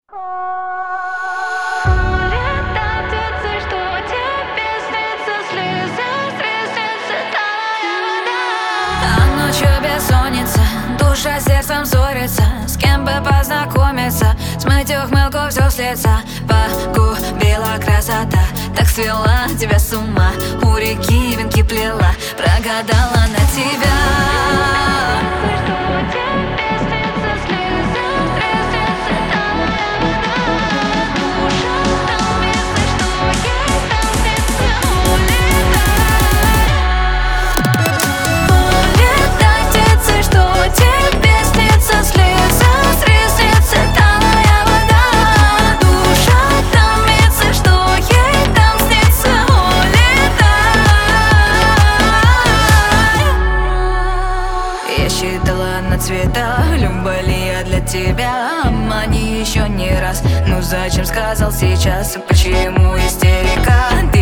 Ночью бессонница, душа сердцем ссорится. С кем бы познакомиться, смыть ухмылку все с лица. Погубила красота, так свела тебя с ума. У реки венки плела, прогадала на тебя. Считала на цвета, люблю ли я для тебя. Обмани еще не раз, ну зачем сказал сейчас? Почему истерика?